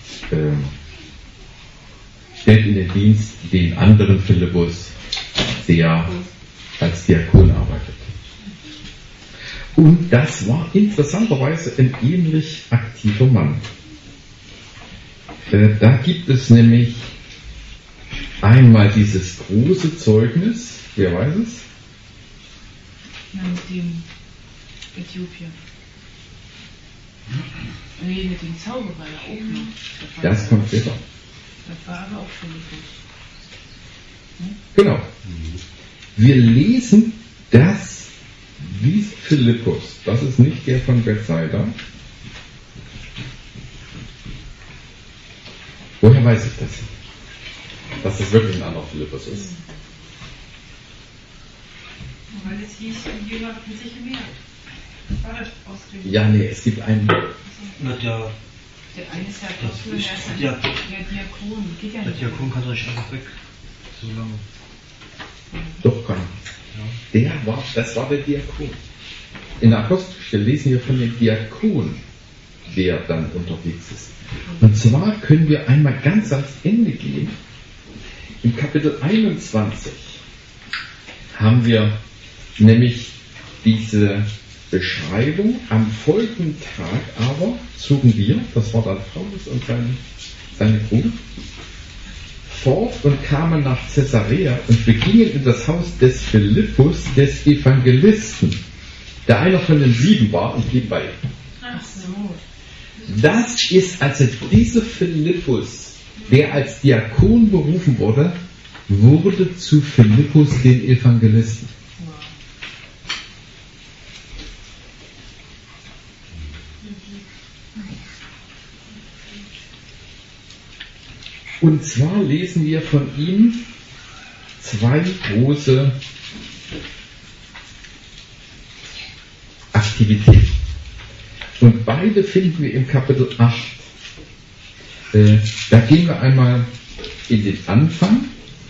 stellt in den Dienst den anderen Philippus, der als Diakon arbeitet. Und das war interessanterweise ein ähnlich aktiver Mann. Da gibt es nämlich einmal dieses große Zeugnis, wer weiß es? Ja, mit dem Äthiopier. Nee, mit dem Zauberer ja auch noch. Das kommt später. Das war aber auch Philippus. Genau. Wir lesen, dass dieser Philippus, das ist nicht der von Bethsaida. Woher weiß ich das? Dass das wirklich ein anderer Philippus ist. Weil es hieß, die Jünger hatten sich gemerkt. War das aus dem... Ja, nee, es gibt einen. Na, der Der eine ist ja Apostel, der ist ja, der Diakon. Geht ja der nicht. Diakon kann doch nicht einfach weg. So lange. Doch, kann. Das war der Diakon. In der Apostelgeschichte lesen wir von dem Diakon, der dann unterwegs ist. Und zwar können wir einmal ganz ans Ende gehen. Im Kapitel 21 haben wir nämlich diese Beschreibung. Am folgenden Tag aber zogen wir, das war dann Paulus und seine Crew, fort und kamen nach Caesarea und wir gingen in das Haus des Philippus, des Evangelisten, der einer von den 7 war und blieb bei ihm. Ach so. Das ist also dieser Philippus, der als Diakon berufen wurde, wurde zu Philippus den Evangelisten. Und zwar lesen wir von ihm 2 große Aktivitäten. Und beide finden wir im Kapitel 8. Da gehen wir einmal in den Anfang.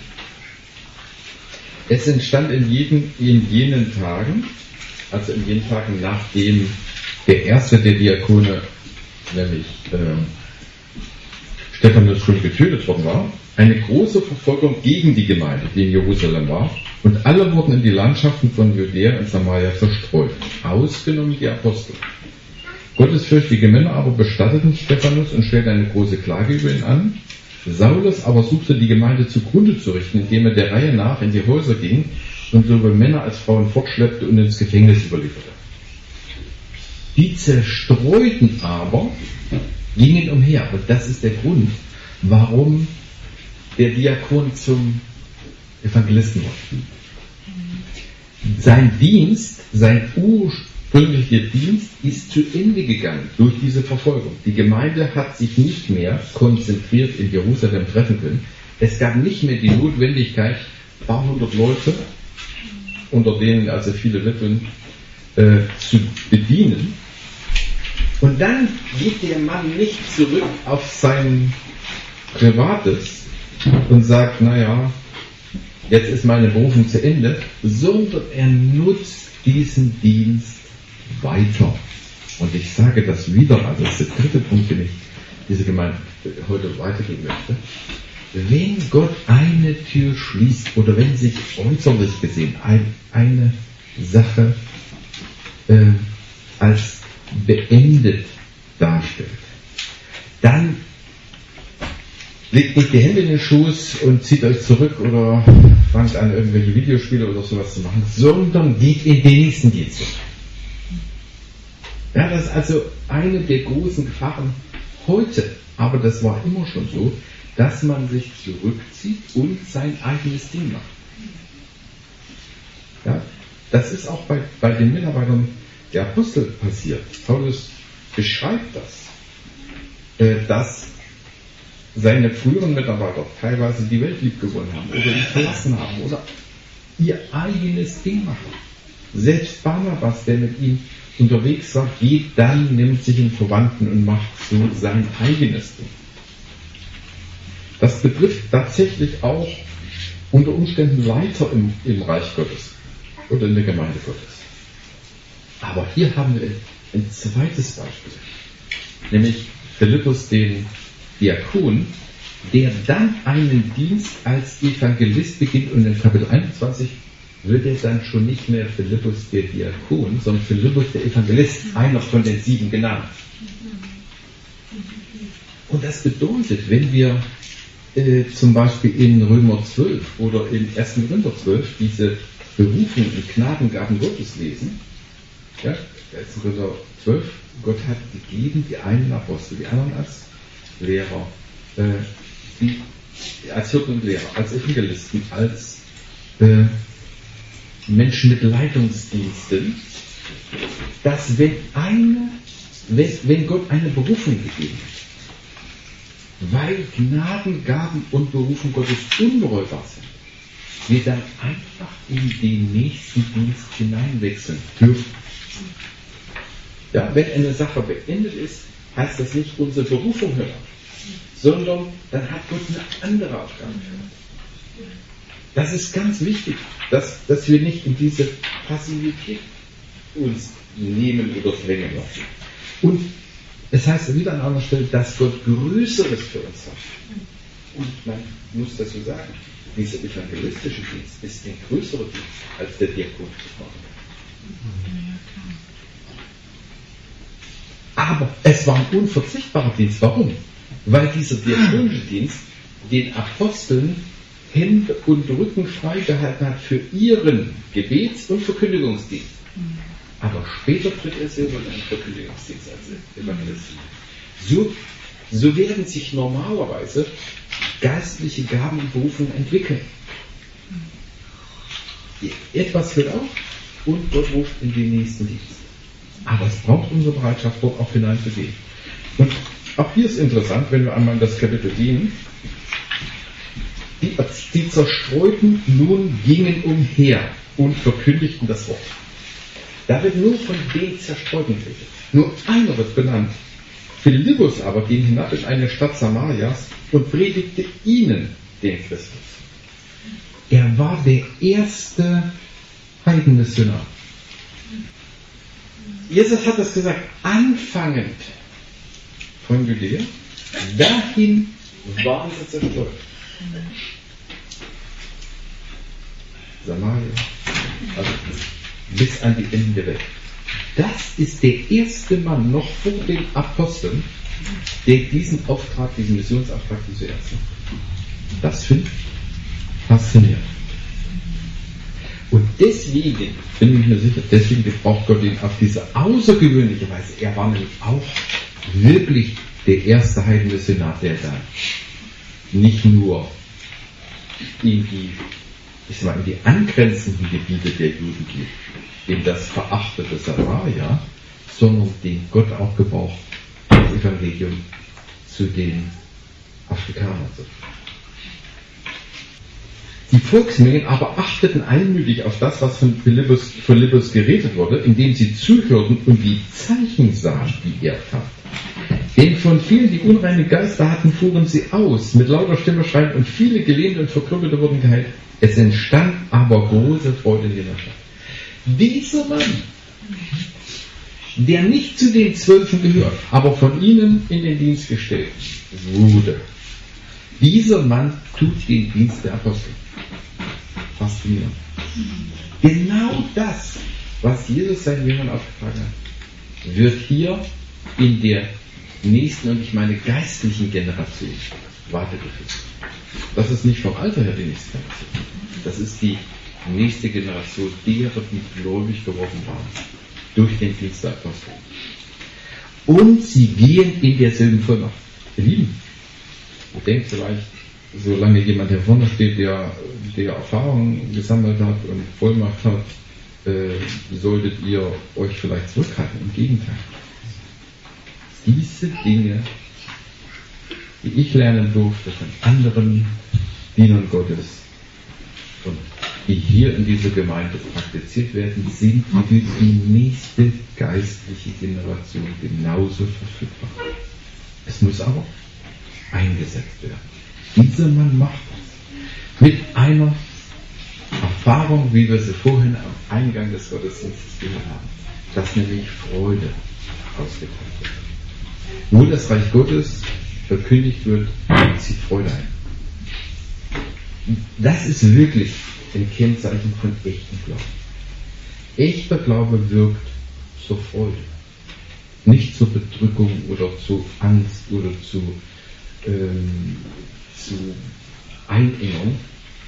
Es entstand in jenen Tagen, also in jenen Tagen, nachdem der erste der Diakone, nämlich Stephanus, schon getötet worden war, eine große Verfolgung gegen die Gemeinde, die in Jerusalem war, und alle wurden in die Landschaften von Judäa und Samaria verstreut, ausgenommen die Apostel. Gottesfürchtige Männer aber bestatteten Stephanus und stellten eine große Klage über ihn an. Saulus aber suchte die Gemeinde zugrunde zu richten, indem er der Reihe nach in die Häuser ging und sowohl Männer als Frauen fortschleppte und ins Gefängnis überlieferte. Die Zerstreuten aber gingen umher, und das ist der Grund, warum der Diakon zum Evangelisten wurde. Sein Dienst, sein ursprünglicher Dienst ist zu Ende gegangen durch diese Verfolgung. Die Gemeinde hat sich nicht mehr konzentriert in Jerusalem treffen können. Es gab nicht mehr die Notwendigkeit, ein paar hundert Leute, unter denen also viele Witwen, zu bedienen. Und dann geht der Mann nicht zurück auf sein Privates und sagt, naja, jetzt ist meine Berufung zu Ende, sondern er nutzt diesen Dienst weiter. Und ich sage das wieder, also das ist der dritte Punkt, den ich diese Gemeinde heute weitergeben möchte. Wenn Gott eine Tür schließt oder wenn sich äußerlich gesehen eine Sache als beendet darstellt, dann legt nicht die Hände in den Schoß und zieht euch zurück oder fangt an, irgendwelche Videospiele oder sowas zu machen, sondern geht in den nächsten Dienst. Ja, das ist also eine der großen Gefahren heute, aber das war immer schon so, dass man sich zurückzieht und sein eigenes Ding macht. Ja, das ist auch bei den Mitarbeitern der Apostel passiert. Paulus beschreibt das, dass seine früheren Mitarbeiter teilweise die Welt lieb gewonnen haben oder ihn verlassen haben oder ihr eigenes Ding machen. Selbst Barnabas, der mit ihm unterwegs war, geht dann, nimmt sich einen Verwandten und macht so sein eigenes Ding. Das betrifft tatsächlich auch unter Umständen Leiter im Reich Gottes oder in der Gemeinde Gottes. Aber hier haben wir ein zweites Beispiel, nämlich Philippus, den Diakon, der dann einen Dienst als Evangelist beginnt, und in Kapitel 21 wird er dann schon nicht mehr Philippus der Diakon, sondern Philippus der Evangelist, einer von den 7 genannt. Und das bedeutet, wenn wir zum Beispiel in Römer 12 oder in 1. Korinther 12 diese Berufung und Gnadengaben Gottes lesen, Ja, 1. Korinther 12, Gott hat gegeben die einen Apostel, die anderen als Lehrer, die als Hirten und Lehrer, als Evangelisten, als Menschen mit Leitungsdiensten, dass wenn Gott eine Berufung gegeben hat, weil Gnadengaben und Berufung Gottes unberührbar sind, wir dann einfach in den nächsten Dienst hineinwechseln dürfen. Ja, wenn eine Sache beendet ist, heißt das nicht, unsere Berufung hört auf, sondern dann hat Gott eine andere Aufgabe für uns. Das ist ganz wichtig, dass wir nicht in diese Passivität uns nehmen oder drängen lassen. Und es heißt wieder an anderer Stelle, dass Gott Größeres für uns hat. Und man muss dazu sagen, dieser evangelistische Dienst ist ein größerer Dienst als der diakonische. Aber es war ein unverzichtbarer Dienst. Warum? Weil dieser diakonische Dienst den Aposteln Hände und Rücken freigehalten hat für ihren Gebets- und Verkündigungsdienst. Aber später tritt er selber in einen Verkündigungsdienst als Evangelist. So werden sich normalerweise geistliche Gaben und Berufungen entwickeln. Etwas hört auf und Gott ruft in den nächsten Dienst. Aber es braucht unsere Bereitschaft, dort auch hineinzugehen. Und auch hier ist interessant, wenn wir einmal in das Kapitel gehen. Die Zerstreuten nun gingen umher und verkündigten das Wort. Da wird nur von den Zerstreuten geredet. Nur einer wird benannt. Philippus aber ging hinab in eine Stadt Samarias und predigte ihnen den Christus. Er war der erste Heidenmissionar. Jesus hat das gesagt, anfangend von Judäa, dahin waren sie zerstreut. Samaria, also bis an die Enden der Welt. Das ist der erste Mann noch vor den Aposteln, der diesen Auftrag, diesen Missionsauftrag zuerst macht. Das finde ich faszinierend. Und deswegen, bin ich mir sicher, deswegen gebraucht Gott ihn auf diese außergewöhnliche Weise. Er war nämlich auch wirklich der erste Heidenmissionar, der da nicht nur in die angrenzenden Gebiete der Juden geht, in das verachtete Samaria, sondern den Gott auch gebraucht, das Evangelium zu den Afrikanern zu bringen. Die Volksmengen aber achteten einmütig auf das, was von Philippus geredet wurde, indem sie zuhörten und die Zeichen sahen, die er tat. Denn von vielen, die unreine Geister hatten, fuhren sie aus, mit lauter Stimme schreiend, und viele Gelähmte und Verkrüppelte wurden geheilt. Es entstand aber große Freude in jener Stadt. Dieser Mann, der nicht zu den 12 gehört, aber von ihnen in den Dienst gestellt wurde, dieser Mann tut den Dienst der Apostel. Faszinierend. Genau das, was Jesus seinen Jüngern aufgetragen hat, wird hier in der nächsten, und ich meine geistlichen Generation weitergeführt. Das ist nicht vom Alter her die nächste Generation. Das ist die nächste Generation derer, die gläubig geworden waren durch den Dienst der Apostel. Und sie gehen in derselben Vollmacht. Ihr Lieben, ihr denkt vielleicht, solange jemand hier vorne steht, der Erfahrung gesammelt hat und Vollmacht hat, solltet ihr euch vielleicht zurückhalten. Im Gegenteil. Diese Dinge, die ich lernen durfte von anderen Dienern Gottes und die hier in dieser Gemeinde praktiziert werden, sind für die nächste geistliche Generation genauso verfügbar. Es muss aber eingesetzt werden. Dieser Mann macht das mit einer Erfahrung, wie wir sie vorhin am Eingang des Gottesdienstes gehört haben, dass nämlich Freude ausgeteilt wird. Wo das Reich Gottes verkündigt wird, zieht Freude ein. Das ist wirklich ein Kennzeichen von echtem Glauben. Echter Glaube wirkt zur Freude, nicht zur Bedrückung oder zu Angst oder zu Einengung,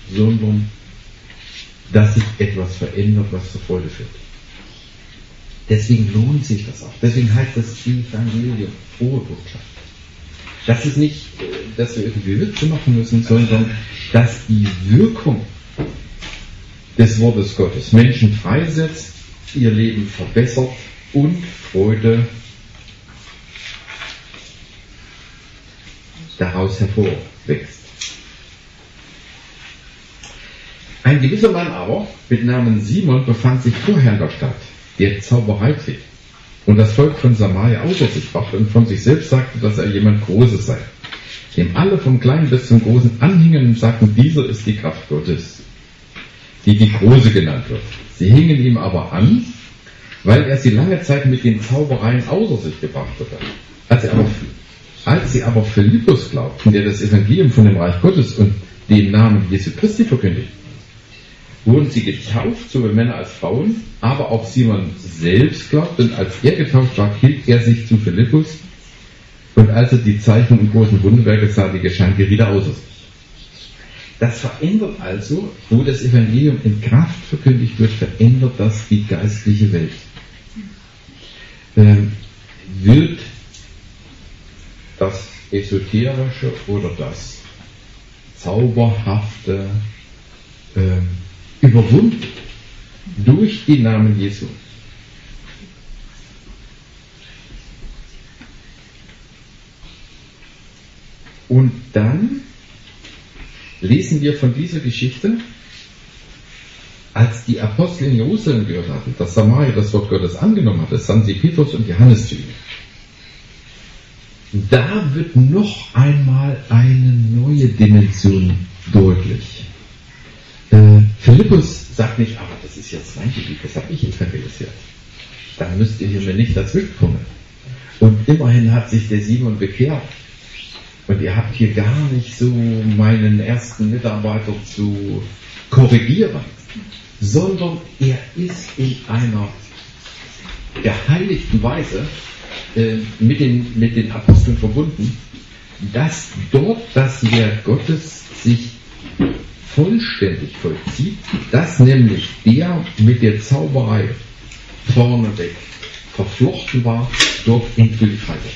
sondern dass sich etwas verändert, was zur Freude führt. Deswegen lohnt sich das auch. Deswegen heißt das Evangelium, frohe Botschaft. Das ist nicht, dass wir irgendwie Witze machen müssen, sondern dass die Wirkung des Wortes Gottes Menschen freisetzt, ihr Leben verbessert und Freude daraus hervorwächst. Ein gewisser Mann aber mit Namen Simon befand sich vorher in der Stadt, der Zauberei trieb und das Volk von Samaria außer sich brachte und von sich selbst sagte, dass er jemand Großes sei, dem alle vom Kleinen bis zum Großen anhingen und sagten, dieser ist die Kraft Gottes, die Große genannt wird. Sie hingen ihm aber an, weil er sie lange Zeit mit den Zaubereien außer sich gebracht hatte. Als sie aber Philippus glaubten, der das Evangelium von dem Reich Gottes und den Namen Jesu Christi verkündigt, wurden sie getauft, sowohl Männer als Frauen, aber auch Simon selbst glaubte, und als er getauft war, hielt er sich zu Philippus, und als er die Zeichen und großen Wunderwerke sah, die geschahen, geriet er außer sich. Das verändert also, wo das Evangelium in Kraft verkündigt wird, verändert das die geistliche Welt. Wird das Esoterische oder das Zauberhafte überwunden durch den Namen Jesu. Und dann lesen wir von dieser Geschichte, als die Apostel in Jerusalem gehört hatten, dass Samaria das Wort Gottes angenommen hatte, sandten sie Petrus und Johannes zu ihnen. Da wird noch einmal eine neue Dimension deutlich. Philippus sagt nicht, aber das ist jetzt mein Gebiet, das habe ich evangelisiert. Dann müsst ihr hier mir nicht dazwischenkommen. Und immerhin hat sich der Simon bekehrt. Und ihr habt hier gar nicht so meinen ersten Mitarbeiter zu korrigieren, sondern er ist in einer geheiligten Weise mit den Aposteln verbunden, dass dort das Werk Gottes sich vollständig vollzieht, dass nämlich der mit der Zauberei vorneweg verflochten war, dort endgültig freisetzt.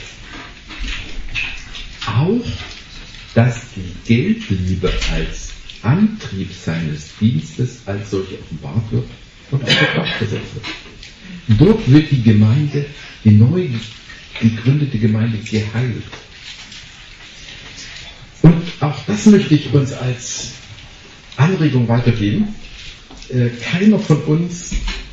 Auch, dass die Geldliebe als Antrieb seines Dienstes als solche offenbart wird und außer Kraft gesetzt wird. Dort wird die Gemeinde, die neu gegründete Gemeinde, geheilt. Und auch das möchte ich uns als Anregung weitergeben. Keiner von uns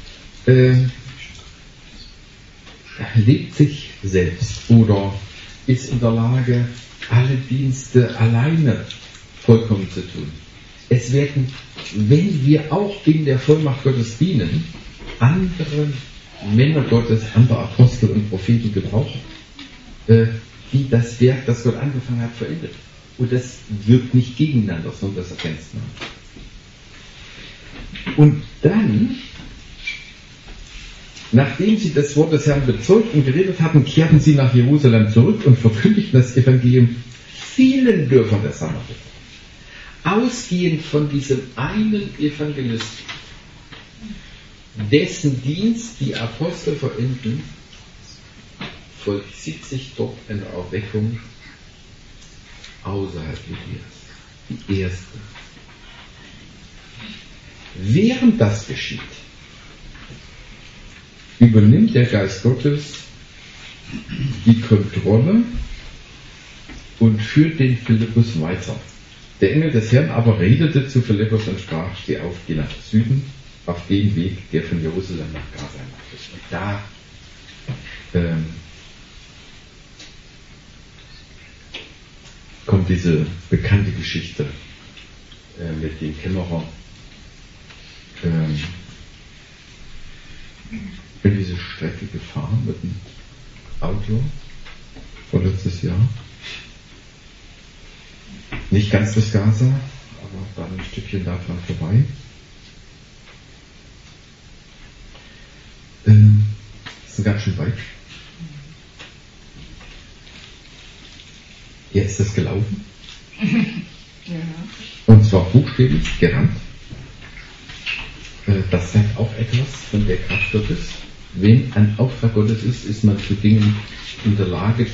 lebt sich selbst oder ist in der Lage, alle Dienste alleine vollkommen zu tun. Es werden, wenn wir auch in der Vollmacht Gottes dienen, andere Männer Gottes, andere Apostel und Propheten gebrauchen, die das Werk, das Gott angefangen hat, verendet. Und das wirkt nicht gegeneinander, sondern das ergänzt man. Und dann, nachdem sie das Wort des Herrn bezeugt und geredet hatten, kehrten sie nach Jerusalem zurück und verkündigten das Evangelium vielen Dörfern der Samaria. Ausgehend von diesem einen Evangelisten, dessen Dienst die Apostel verenden, vollzieht sich dort eine Erweckung außerhalb Judeas. Die erste. Während das geschieht, übernimmt der Geist Gottes die Kontrolle und führt den Philippus weiter. Der Engel des Herrn aber redete zu Philippus und sprach, steh auf, geh nach Süden, auf den Weg, der von Jerusalem nach Gaza ist. Und da kommt diese bekannte Geschichte mit dem Kämmerer. Ich bin diese Strecke gefahren mit dem Auto vorletztes Jahr. Nicht ganz bis Gaza, aber dann ein Stückchen davon vorbei. Das ist ganz schön weit. Jetzt ist es gelaufen. Ja. Und zwar buchstäblich gerannt. Das zeigt auch etwas von der Kraft Gottes. wenn ein Auftrag Gottes ist, ist man zu Dingen in der Lage,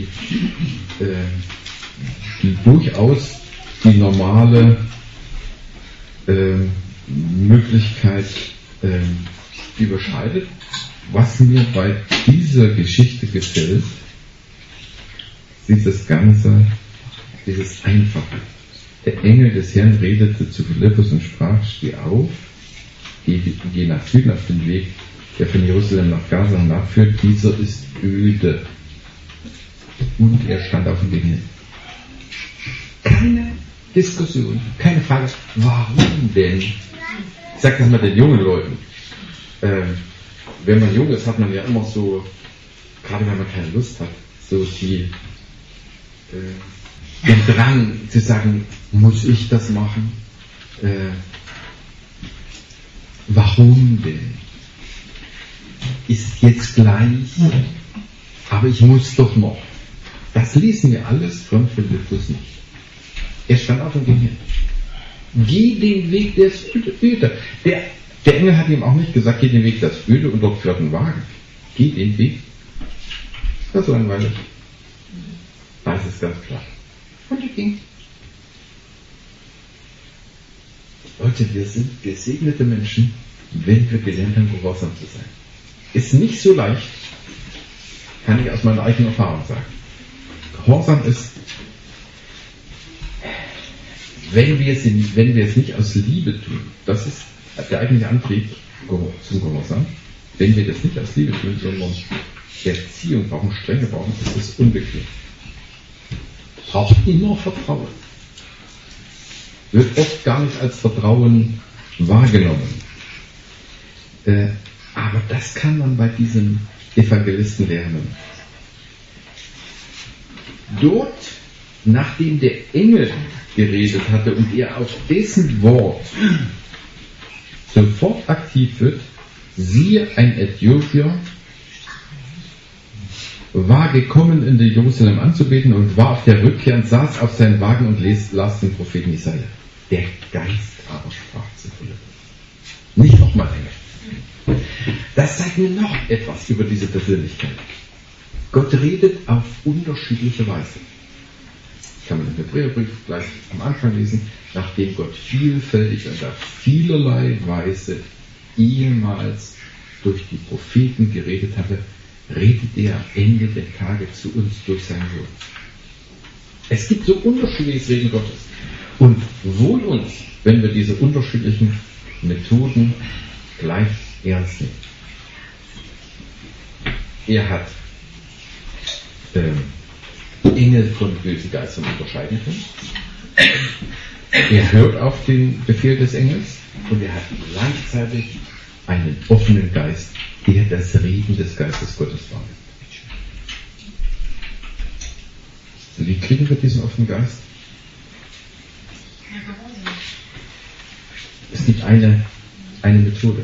die durchaus die normale Möglichkeit überschreitet. Was mir bei dieser Geschichte gefällt, dieses Ganze, dieses Einfache. Der Engel des Herrn redete zu Philippus und sprach: Steh auf, geh nach Süden auf den Weg, der von Jerusalem nach Gaza hinabführt. Dieser ist öde. Und er stand auf und ging hin. Keine Diskussion, keine Frage, warum denn? Ich sage das mal den jungen Leuten. Wenn man jung ist, hat man ja immer so, gerade wenn man keine Lust hat, so den Drang zu sagen, muss ich das machen? Warum denn? Ist jetzt gleich, aber ich muss doch noch. Das lesen wir alles von Philippus nicht. Er stand auf und ging hin. Geh den Weg, der ist öde. Der Engel hat ihm auch nicht gesagt, geh den Weg, das ist öde und dort fährt ein Wagen. Geh den Weg. Das ist langweilig. Da ist es ganz klar. Und er ging. Leute, wir sind gesegnete Menschen, wenn wir gelernt haben, gehorsam zu sein. Ist nicht so leicht, kann ich aus meiner eigenen Erfahrung sagen. Gehorsam ist, wenn wir es nicht aus Liebe tun, das ist der eigentliche Antrieb zum Gehorsam, wenn wir das nicht aus Liebe tun, sondern Erziehung brauchen, Strenge brauchen, ist es unbequem. Braucht immer Vertrauen. Wird oft gar nicht als Vertrauen wahrgenommen. Aber das kann man bei diesem Evangelisten lernen. Dort, nachdem der Engel geredet hatte und er auf dessen Wort sofort aktiv wird, siehe, ein Äthiopier war gekommen, in Jerusalem anzubeten und war auf der Rückkehr und saß auf seinem Wagen und las den Propheten Jesaja. Der Geist aber sprach zu Philippus. Nicht nochmal Engel. Das sagt mir noch etwas über diese Persönlichkeit. Gott redet auf unterschiedliche Weise. Kann man im Hebräerbrief gleich am Anfang lesen, nachdem Gott vielfältig und auf vielerlei Weise ehemals durch die Propheten geredet hatte, redet er am Ende der Tage zu uns durch sein Wort. Es gibt so unterschiedliches Reden Gottes. Und wohl uns, wenn wir diese unterschiedlichen Methoden gleich ernst nehmen. Er hat Engel von bösen Geistern unterscheiden können. Er hört auf den Befehl des Engels und er hat gleichzeitig einen offenen Geist, der das Reden des Geistes Gottes wahrnimmt. Wie kriegen wir diesen offenen Geist? Es gibt eine Methode.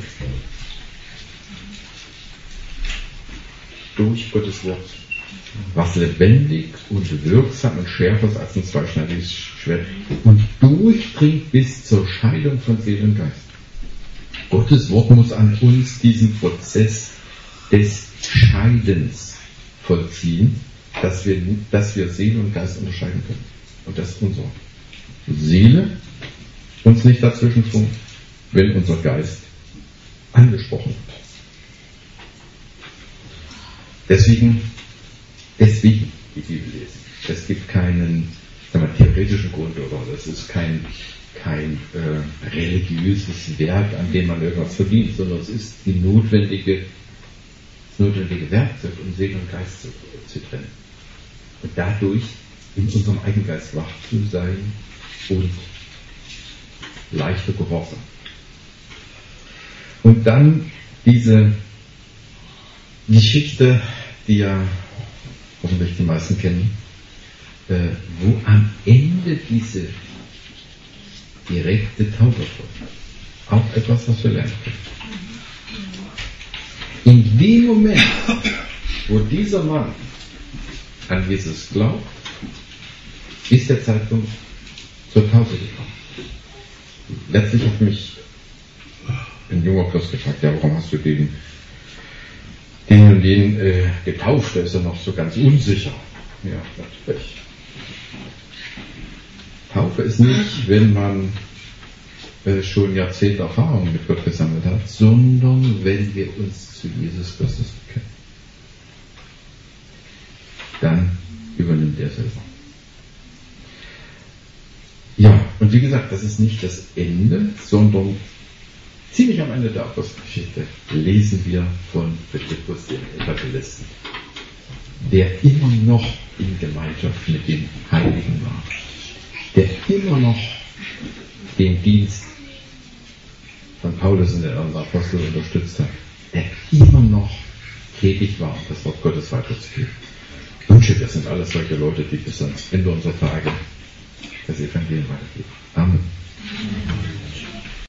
Durch Gottes Wort. Was lebendig und wirksam und schärfer ist als ein zweischneidiges Schwert und durchdringt bis zur Scheidung von Seele und Geist. Gottes Wort muss an uns diesen Prozess des Scheidens vollziehen, dass wir Seele und Geist unterscheiden können. Und das ist unsere Seele uns nicht dazwischen funkt, wenn unser Geist angesprochen wird. Deswegen die Bibel lesen. Es gibt keinen theoretischen Grund oder das ist kein religiöses Werk, an dem man irgendwas verdient, sondern es ist das notwendige Werkzeug, um Seele und Geist zu trennen. Und dadurch in unserem Eigengeist wach zu sein und leichter Gehorsam. Und dann diese Geschichte, die ja hoffentlich die meisten kennen, wo am Ende diese direkte Taufe folgt. Auch etwas, was wir lernen können. In dem Moment, wo dieser Mann an Jesus glaubt, ist der Zeitpunkt zur Taufe gekommen. Letztlich hat mich ein junger Christ gefragt, ja, warum hast du den den und den getauft, da ist er noch so ganz unsicher. Ja, natürlich. Taufe ist nicht, wenn man schon Jahrzehnte Erfahrung mit Gott gesammelt hat, sondern wenn wir uns zu Jesus Christus bekennen. Dann übernimmt er selber. Ja, und wie gesagt, das ist nicht das Ende, sondern ziemlich am Ende der Apostelgeschichte lesen wir von Philippus, dem Evangelisten, der immer noch in Gemeinschaft mit den Heiligen war, der immer noch den Dienst von Paulus und den anderen Aposteln unterstützt hat, der immer noch tätig war, das Wort Gottes weiterzugeben. Ich wünsche, das sind alles solche Leute, die bis ans Ende unserer Tage das Evangelium weitergeben. Amen.